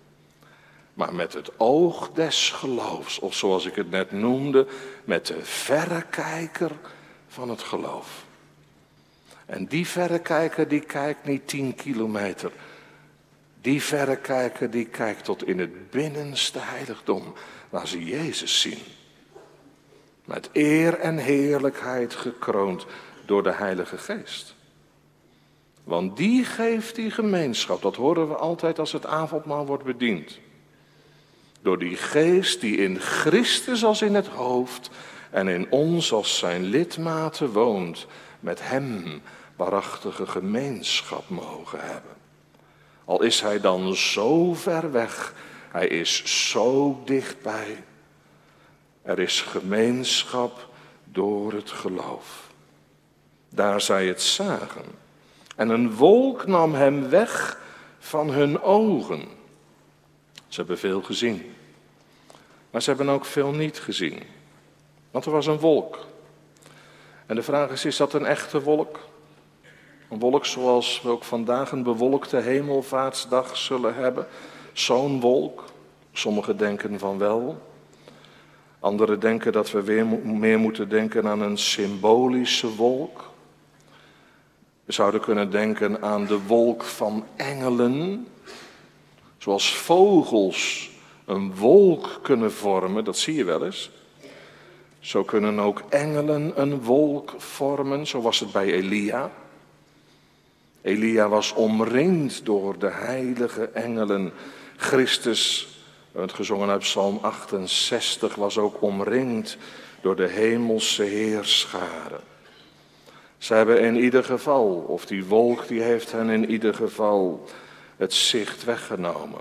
maar met het oog des geloofs. Of zoals ik het net noemde, met de verrekijker van het geloof. En die verrekijker die kijkt niet 10 kilometer. Die verrekijker die kijkt tot in het binnenste heiligdom, waar ze Jezus zien. Met eer en heerlijkheid gekroond door de Heilige Geest. Want die geeft die gemeenschap, dat horen we altijd als het avondmaal wordt bediend. Door die Geest die in Christus als in het hoofd en in ons als zijn lidmaten woont, met hem waarachtige gemeenschap mogen hebben. Al is hij dan zo ver weg, hij is zo dichtbij. Er is gemeenschap door het geloof. Daar zij het zagen. En een wolk nam hem weg van hun ogen. Ze hebben veel gezien. Maar ze hebben ook veel niet gezien. Want er was een wolk. En de vraag is dat een echte wolk? Een wolk zoals we ook vandaag een bewolkte hemelvaartsdag zullen hebben. Zo'n wolk. Sommigen denken van wel. Anderen denken dat we weer meer moeten denken aan een symbolische wolk. We zouden kunnen denken aan de wolk van engelen. Zoals vogels een wolk kunnen vormen, dat zie je wel eens. Zo kunnen ook engelen een wolk vormen, zo was het bij Elia. Elia was omringd door de heilige engelen. Christus, we hebben het gezongen uit Psalm 68, was ook omringd door de hemelse heerscharen. Ze hebben in ieder geval, of die wolk die heeft hen in ieder geval het zicht weggenomen.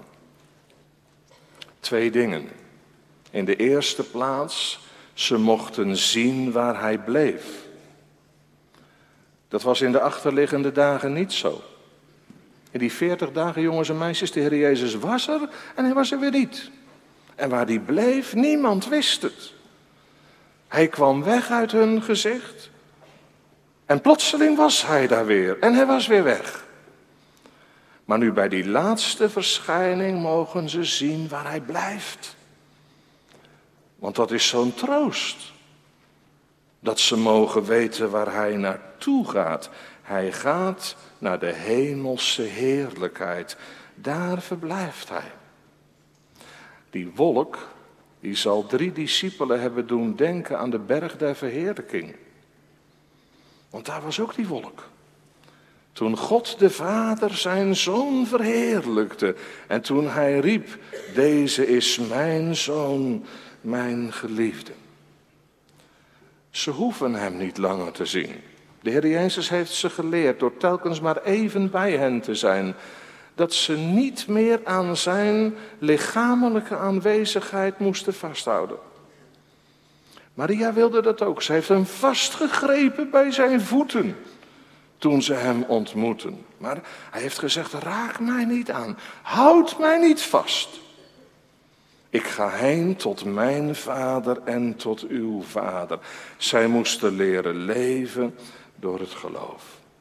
2 dingen. In de eerste plaats, ze mochten zien waar hij bleef. Dat was in de achterliggende dagen niet zo. In die 40 dagen, jongens en meisjes, de Heer Jezus was er en hij was er weer niet. En waar hij bleef, niemand wist het. Hij kwam weg uit hun gezicht. En plotseling was hij daar weer en hij was weer weg. Maar nu bij die laatste verschijning mogen ze zien waar hij blijft. Want dat is zo'n troost. Dat ze mogen weten waar hij naartoe gaat. Hij gaat naar de hemelse heerlijkheid. Daar verblijft hij. Die wolk, die zal 3 discipelen hebben doen denken aan de berg der verheerlijking. Want daar was ook die wolk. Toen God de Vader zijn Zoon verheerlijkte. En toen hij riep, deze is mijn Zoon, mijn geliefde. Ze hoeven hem niet langer te zien. De Heer Jezus heeft ze geleerd door telkens maar even bij hen te zijn. Dat ze niet meer aan zijn lichamelijke aanwezigheid moesten vasthouden. Maria wilde dat ook. Ze heeft hem vastgegrepen bij zijn voeten toen ze hem ontmoetten. Maar hij heeft gezegd, raak mij niet aan. Houd mij niet vast. Ik ga heen tot mijn vader en tot uw vader. Zij moesten leren leven door het geloof.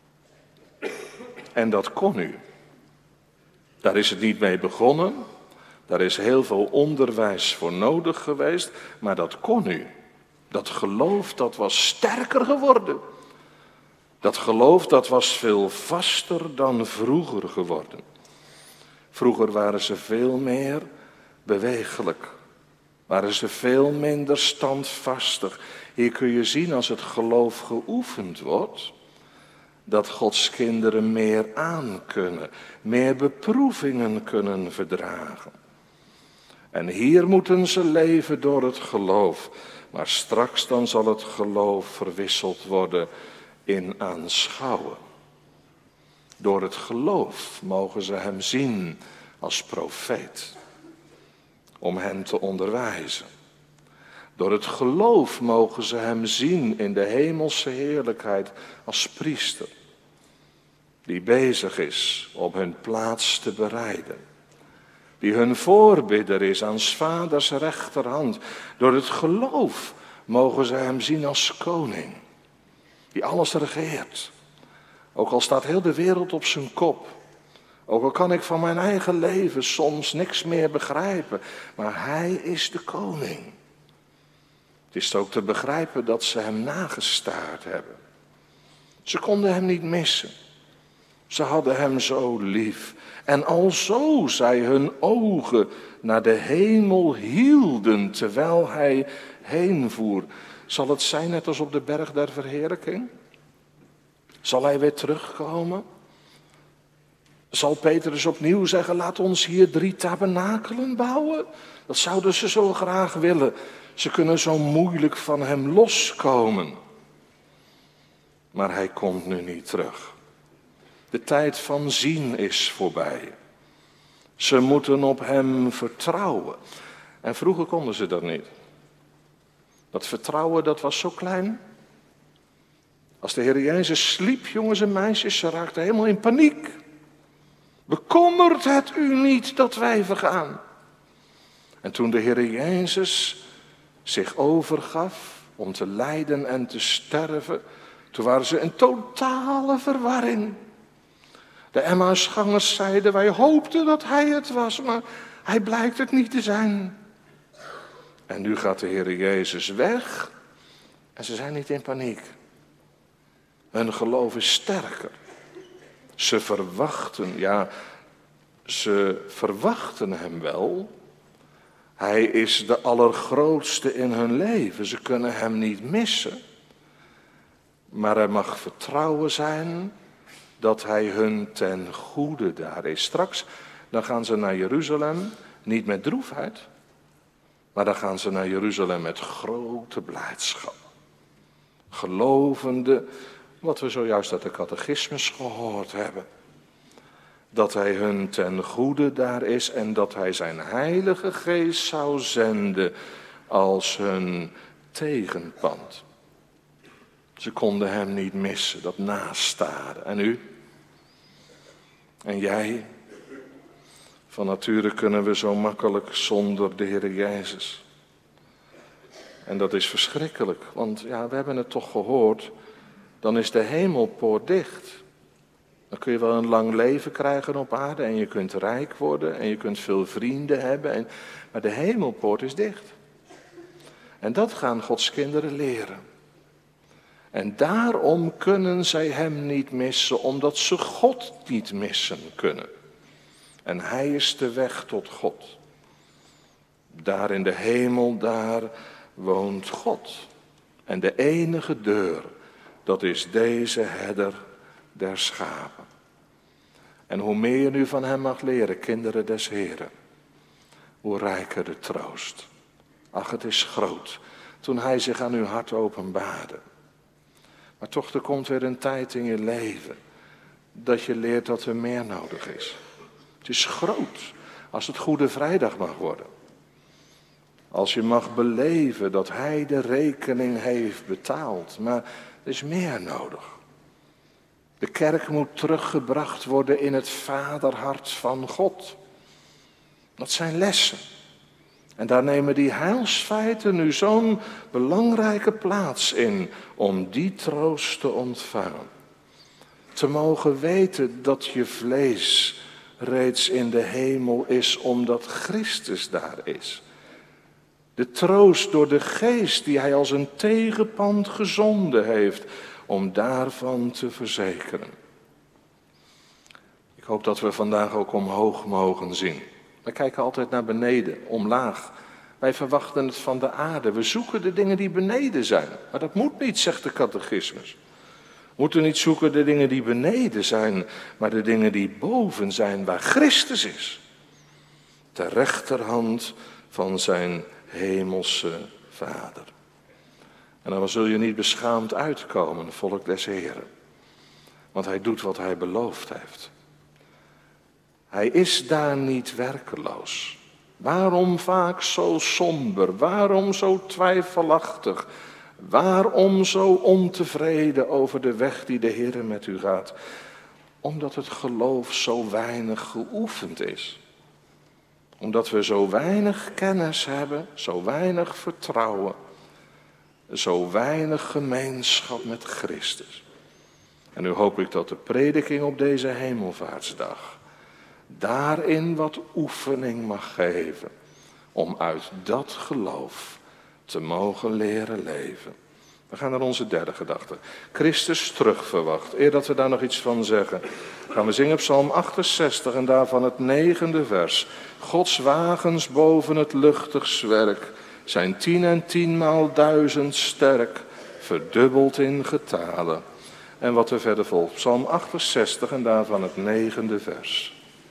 En dat kon u. Daar is het niet mee begonnen. Daar is heel veel onderwijs voor nodig geweest. Maar dat kon u. Dat geloof, dat was sterker geworden. Dat geloof, dat was veel vaster dan vroeger geworden. Vroeger waren ze veel meer bewegelijk. Waren ze veel minder standvastig. Hier kun je zien als het geloof geoefend wordt, dat Gods kinderen meer aankunnen, meer beproevingen kunnen verdragen. En hier moeten ze leven door het geloof. Maar straks dan zal het geloof verwisseld worden in aanschouwen. Door het geloof mogen ze hem zien als profeet. Om hem te onderwijzen. Door het geloof mogen ze hem zien in de hemelse heerlijkheid als priester. Die bezig is om hun plaats te bereiden. Die hun voorbidder is aan 's vaders rechterhand. Door het geloof mogen ze hem zien als koning. Die alles regeert. Ook al staat heel de wereld op zijn kop. Ook al kan ik van mijn eigen leven soms niks meer begrijpen, maar hij is de koning. Het is ook te begrijpen dat ze hem nagestaard hebben. Ze konden hem niet missen. Ze hadden hem zo lief. En alzo zij hun ogen naar de hemel hielden terwijl hij heenvoer. Zal het zijn net als op de berg der verheerlijking? Zal hij weer terugkomen? Zal Petrus opnieuw zeggen, laat ons hier 3 tabernakelen bouwen? Dat zouden ze zo graag willen. Ze kunnen zo moeilijk van hem loskomen. Maar hij komt nu niet terug. De tijd van zien is voorbij. Ze moeten op hem vertrouwen. En vroeger konden ze dat niet. Dat vertrouwen, dat was zo klein. Als de Heer Jezus sliep, jongens en meisjes, ze raakten helemaal in paniek. Bekommert het u niet dat wij vergaan? En toen de Heer Jezus zich overgaf om te lijden en te sterven, toen waren ze in totale verwarring. De Emmausgangers zeiden, wij hoopten dat hij het was, maar hij blijkt het niet te zijn. En nu gaat de Heer Jezus weg en ze zijn niet in paniek. Hun geloof is sterker. Ze verwachten hem wel. Hij is de allergrootste in hun leven. Ze kunnen hem niet missen. Maar er mag vertrouwen zijn dat hij hun ten goede daar is. Straks, dan gaan ze naar Jeruzalem, niet met droefheid, maar dan gaan ze naar Jeruzalem met grote blijdschap. Gelovende, wat we zojuist uit de catechismus gehoord hebben. Dat hij hun ten goede daar is en dat hij zijn heilige geest zou zenden als hun tegenpand. Ze konden hem niet missen, dat nastaren. En u? En jij? Van nature kunnen we zo makkelijk zonder de Heer Jezus. En dat is verschrikkelijk, want ja, we hebben het toch gehoord. Dan is de hemelpoort dicht. Dan kun je wel een lang leven krijgen op aarde en je kunt rijk worden en je kunt veel vrienden hebben. Maar de hemelpoort is dicht. En dat gaan Gods kinderen leren. En daarom kunnen zij hem niet missen, omdat ze God niet missen kunnen. En hij is de weg tot God. Daar in de hemel, daar woont God. En de enige deur, dat is deze herder der schapen. En hoe meer je nu van hem mag leren, kinderen des Heren, hoe rijker de troost. Ach, het is groot, toen hij zich aan uw hart openbaarde. Maar toch, er komt weer een tijd in je leven dat je leert dat er meer nodig is. Het is groot als het Goede Vrijdag mag worden. Als je mag beleven dat hij de rekening heeft betaald. Maar er is meer nodig. De kerk moet teruggebracht worden in het vaderhart van God. Dat zijn lessen. En daar nemen die heilsfeiten nu zo'n belangrijke plaats in om die troost te ontvangen. Te mogen weten dat je vlees reeds in de hemel is omdat Christus daar is. De troost door de geest die hij als een tegenpand gezonden heeft om daarvan te verzekeren. Ik hoop dat we vandaag ook omhoog mogen zien. We kijken altijd naar beneden, omlaag. Wij verwachten het van de aarde. We zoeken de dingen die beneden zijn. Maar dat moet niet, zegt de catechismus. We moeten niet zoeken de dingen die beneden zijn, maar de dingen die boven zijn, waar Christus is. Ter rechterhand van zijn hemelse Vader. En dan zul je niet beschaamd uitkomen, volk des Heren. Want hij doet wat hij beloofd heeft. Hij is daar niet werkeloos. Waarom vaak zo somber? Waarom zo twijfelachtig? Waarom zo ontevreden over de weg die de Heer met u gaat? Omdat het geloof zo weinig geoefend is. Omdat we zo weinig kennis hebben, zo weinig vertrouwen, zo weinig gemeenschap met Christus. En nu hoop ik dat de prediking op deze hemelvaartsdag daarin wat oefening mag geven, om uit dat geloof te mogen leren leven. We gaan naar onze derde gedachte. Christus terugverwacht. Eer dat we daar nog iets van zeggen, gaan we zingen Psalm 68 en daarvan het 9e vers. Gods wagens boven het luchtig zwerk zijn 10 en 10.000 sterk, verdubbeld in getale. En wat er verder volgt, Psalm 68 en daarvan het 9e vers.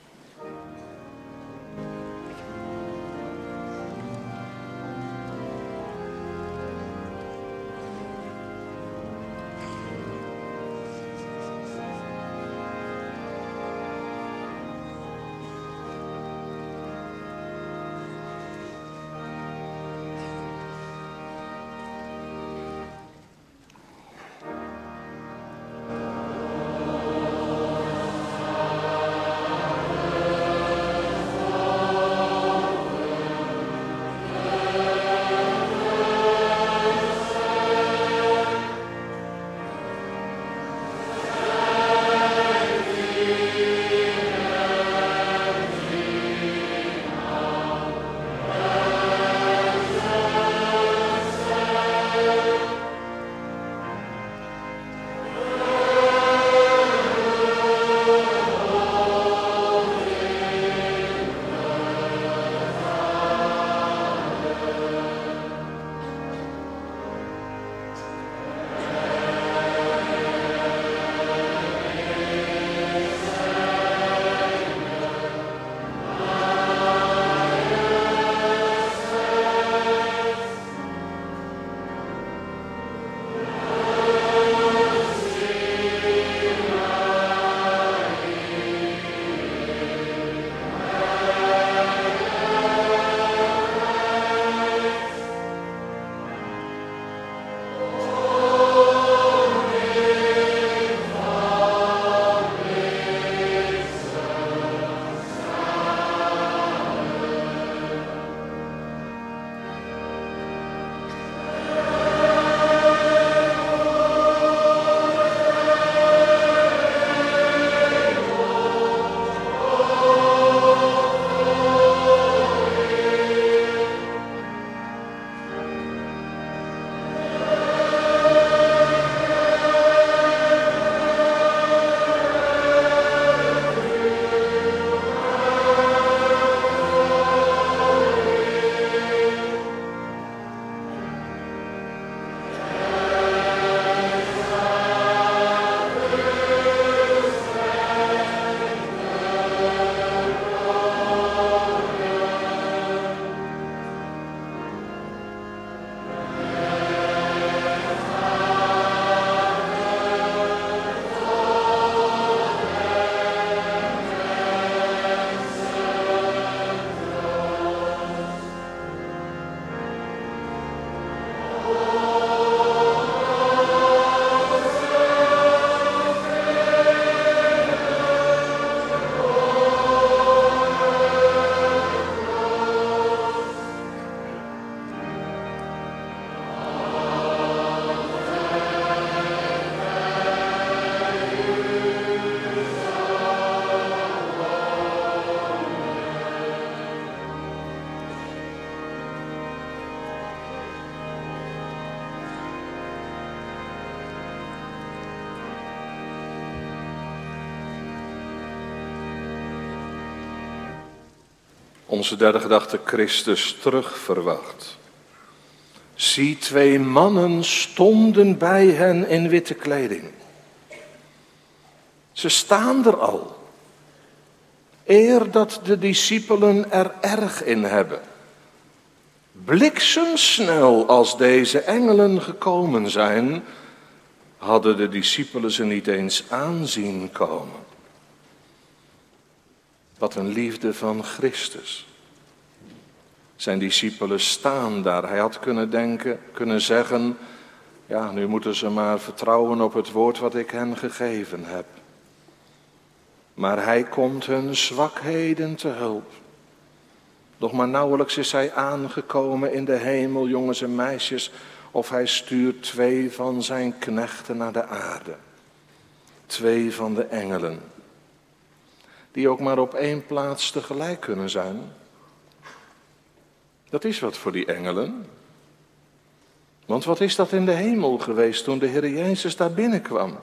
Onze derde gedachte, Christus terugverwacht. Zie, 2 mannen stonden bij hen in witte kleding. Ze staan er al. Eer dat de discipelen er erg in hebben. Bliksemsnel als deze engelen gekomen zijn, hadden de discipelen ze niet eens aanzien komen. Wat een liefde van Christus. Zijn discipelen staan daar. Hij had kunnen zeggen, ja, nu moeten ze maar vertrouwen op het woord wat ik hen gegeven heb. Maar hij komt hun zwakheden te hulp. Nog maar nauwelijks is hij aangekomen in de hemel, jongens en meisjes, of hij stuurt 2 van zijn knechten naar de aarde. 2 van de engelen. die ook maar op één plaats tegelijk kunnen zijn. Dat is wat voor die engelen. Want wat is dat in de hemel geweest toen de Heer Jezus daar binnenkwam?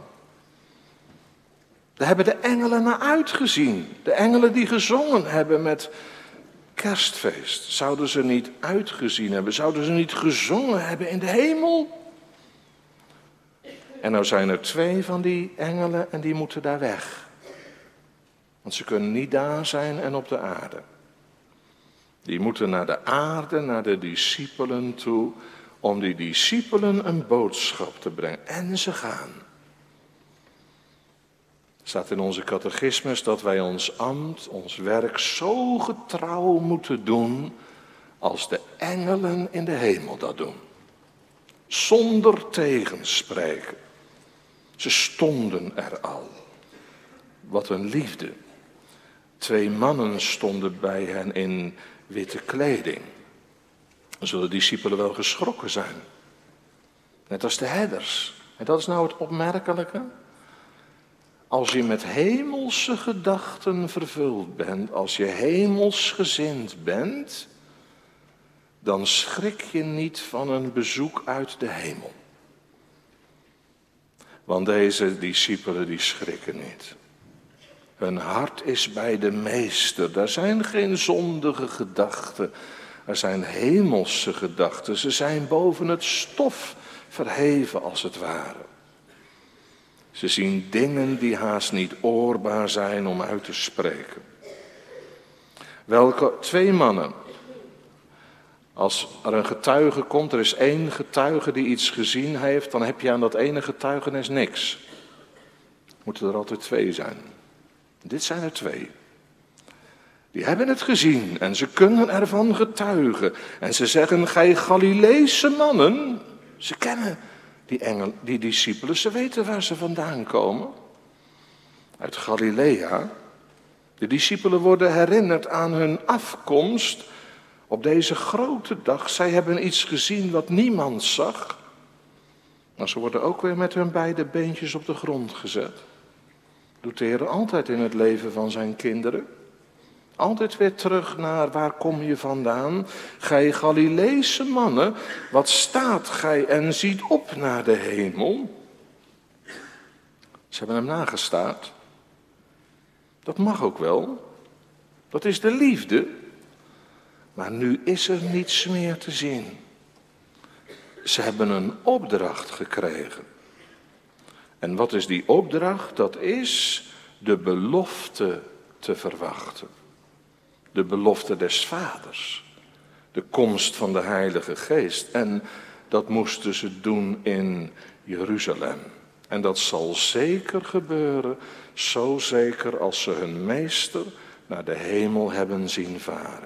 Daar hebben de engelen naar uitgezien. De engelen die gezongen hebben met Kerstfeest. Zouden ze niet uitgezien hebben? Zouden ze niet gezongen hebben in de hemel? En nou zijn er 2 van die engelen en die moeten daar weg. Want ze kunnen niet daar zijn en op de aarde. Die moeten naar de aarde, naar de discipelen toe, om die discipelen een boodschap te brengen. En ze gaan. Er staat in onze catechismus dat wij ons ambt, ons werk zo getrouw moeten doen als de engelen in de hemel dat doen. Zonder tegenspreken. Ze stonden er al. Wat een liefde. 2 mannen stonden bij hen in witte kleding. Dan zullen de discipelen wel geschrokken zijn. Net als de herders. En dat is nou het opmerkelijke. Als je met hemelse gedachten vervuld bent, als je hemelsgezind bent, dan schrik je niet van een bezoek uit de hemel. Want deze discipelen die schrikken niet. Hun hart is bij de meester. Daar zijn geen zondige gedachten. Er zijn hemelse gedachten. Ze zijn boven het stof verheven als het ware. Ze zien dingen die haast niet oorbaar zijn om uit te spreken. Welke 2 mannen? Als er een getuige komt, er is 1 getuige die iets gezien heeft, dan heb je aan dat ene getuigenis niks. Moeten er altijd 2 zijn. Dit zijn er 2. Die hebben het gezien en ze kunnen ervan getuigen. En ze zeggen, gij Galileese mannen, ze kennen die discipelen, ze weten waar ze vandaan komen. Uit Galilea. De discipelen worden herinnerd aan hun afkomst op deze grote dag. Zij hebben iets gezien wat niemand zag. Maar ze worden ook weer met hun beide beentjes op de grond gezet. Doet de Heer altijd in het leven van zijn kinderen. Altijd weer terug naar waar kom je vandaan? Gij Galileese mannen, wat staat gij en ziet op naar de hemel? Ze hebben hem nagestaard. Dat mag ook wel. Dat is de liefde. Maar nu is er niets meer te zien. Ze hebben een opdracht gekregen. En wat is die opdracht? Dat is de belofte te verwachten. De belofte des Vaders. De komst van de Heilige Geest. En dat moesten ze doen in Jeruzalem. En dat zal zeker gebeuren, zo zeker als ze hun meester naar de hemel hebben zien varen.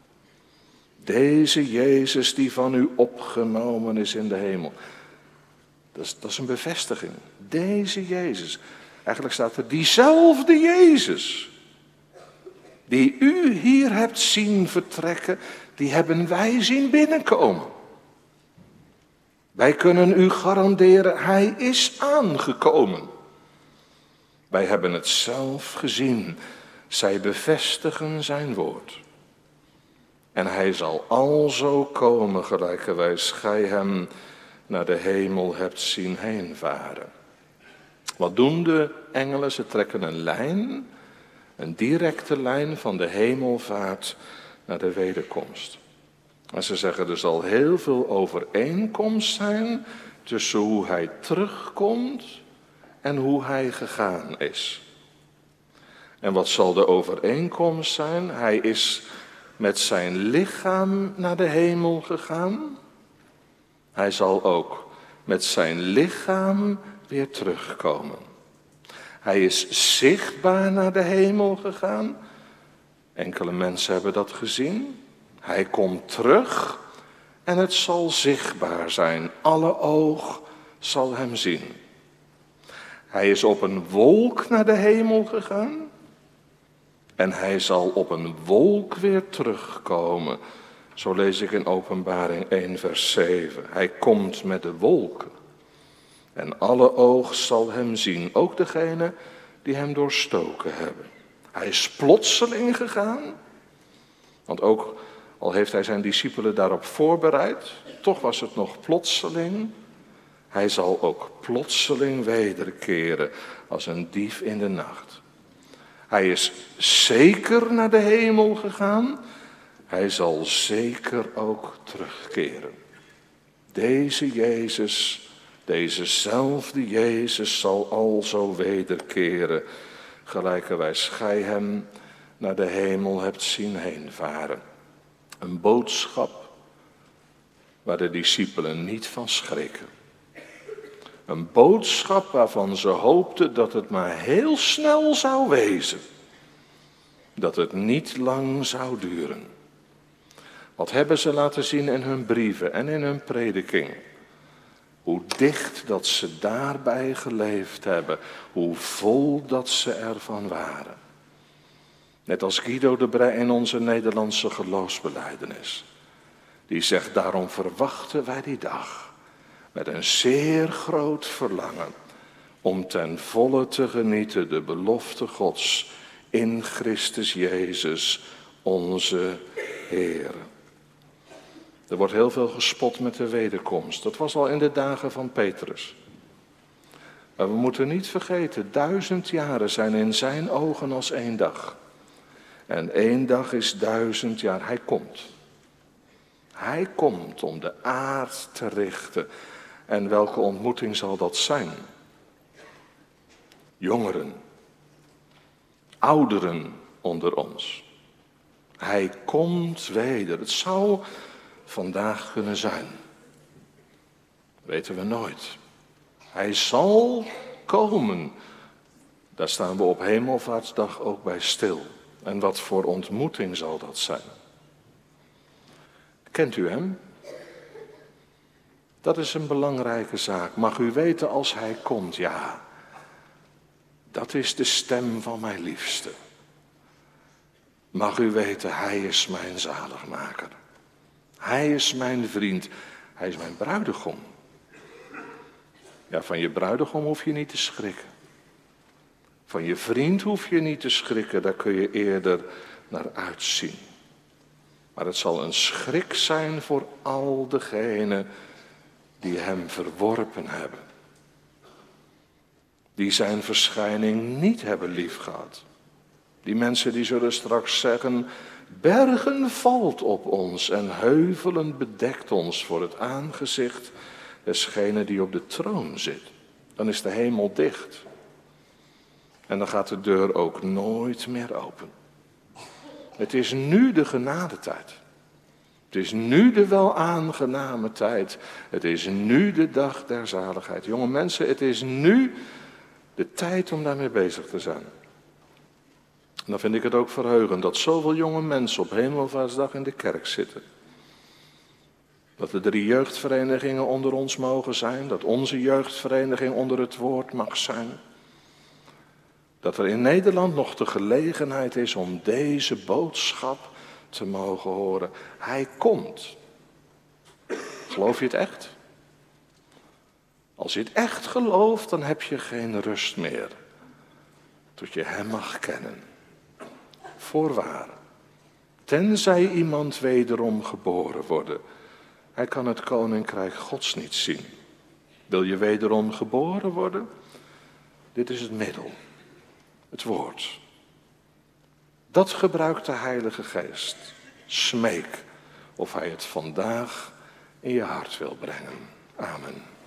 Deze Jezus die van u opgenomen is in de hemel. Dat is een bevestiging. Deze Jezus. Eigenlijk staat er diezelfde Jezus. Die u hier hebt zien vertrekken, die hebben wij zien binnenkomen. Wij kunnen u garanderen, hij is aangekomen. Wij hebben het zelf gezien. Zij bevestigen zijn woord. En hij zal alzo komen, gelijkerwijs gij hem naar de hemel hebt zien heenvaren. Wat doen de engelen? Ze trekken een lijn, een directe lijn van de hemelvaart naar de wederkomst. En ze zeggen er zal heel veel overeenkomst zijn tussen hoe hij terugkomt en hoe hij gegaan is. En wat zal de overeenkomst zijn? Hij is met zijn lichaam naar de hemel gegaan. Hij zal ook met zijn lichaam weer terugkomen. Hij is zichtbaar naar de hemel gegaan. Enkele mensen hebben dat gezien. Hij komt terug en het zal zichtbaar zijn. Alle oog zal hem zien. Hij is op een wolk naar de hemel gegaan. En hij zal op een wolk weer terugkomen. Zo lees ik in Openbaring 1 vers 7. Hij komt met de wolken. En alle oog zal hem zien. Ook degene die hem doorstoken hebben. Hij is plotseling gegaan. Want ook al heeft hij zijn discipelen daarop voorbereid, toch was het nog plotseling. Hij zal ook plotseling wederkeren als een dief in de nacht. Hij is zeker naar de hemel gegaan. Hij zal zeker ook terugkeren. Deze Jezus, dezezelfde Jezus zal alzo wederkeren, gelijkerwijs gij hem naar de hemel hebt zien heenvaren. Een boodschap waar de discipelen niet van schrikken. Een boodschap waarvan ze hoopten dat het maar heel snel zou wezen. Dat het niet lang zou duren. Wat hebben ze laten zien in hun brieven en in hun prediking? Hoe dicht dat ze daarbij geleefd hebben. Hoe vol dat ze ervan waren. Net als Guido de Brij in onze Nederlandse geloofsbelijdenis. Die zegt, daarom verwachten wij die dag met een zeer groot verlangen om ten volle te genieten de belofte Gods in Christus Jezus, onze Heer. Er wordt heel veel gespot met de wederkomst. Dat was al in de dagen van Petrus. Maar we moeten niet vergeten, 1000 jaren zijn in zijn ogen als 1 dag. En 1 dag is 1000 jaar. Hij komt. Hij komt om de aard te richten. En welke ontmoeting zal dat zijn? Jongeren, ouderen onder ons. Hij komt weder. Het zou vandaag kunnen zijn. Weten we nooit. Hij zal komen. Daar staan we op Hemelvaartsdag ook bij stil. En wat voor ontmoeting zal dat zijn? Kent u hem? Dat is een belangrijke zaak. Mag u weten als hij komt, ja, dat is de stem van mijn liefste. Mag u weten, hij is mijn zaligmaker. Hij is mijn vriend. Hij is mijn bruidegom. Ja, van je bruidegom hoef je niet te schrikken. Van je vriend hoef je niet te schrikken, daar kun je eerder naar uitzien. Maar het zal een schrik zijn voor al degenen die hem verworpen hebben. Die zijn verschijning niet hebben liefgehad. Die mensen die zullen straks zeggen, bergen valt op ons en heuvelen bedekt ons voor het aangezicht desgene die op de troon zit. Dan is de hemel dicht. En dan gaat de deur ook nooit meer open. Het is nu de genadetijd. Het is nu de wel aangename tijd. Het is nu de dag der zaligheid. Jonge mensen, het is nu de tijd om daarmee bezig te zijn. En dan vind ik het ook verheugend dat zoveel jonge mensen op Hemelvaartsdag in de kerk zitten. Dat er 3 jeugdverenigingen onder ons mogen zijn. Dat onze jeugdvereniging onder het woord mag zijn. Dat er in Nederland nog de gelegenheid is om deze boodschap te mogen horen. Hij komt. Geloof je het echt? Als je het echt gelooft, dan heb je geen rust meer. Tot je hem mag kennen. Voorwaar. Tenzij iemand wederom geboren worden. Hij kan het koninkrijk Gods niet zien. Wil je wederom geboren worden? Dit is het middel. Het woord. Dat gebruikt de Heilige Geest. Smeek of hij het vandaag in je hart wil brengen. Amen.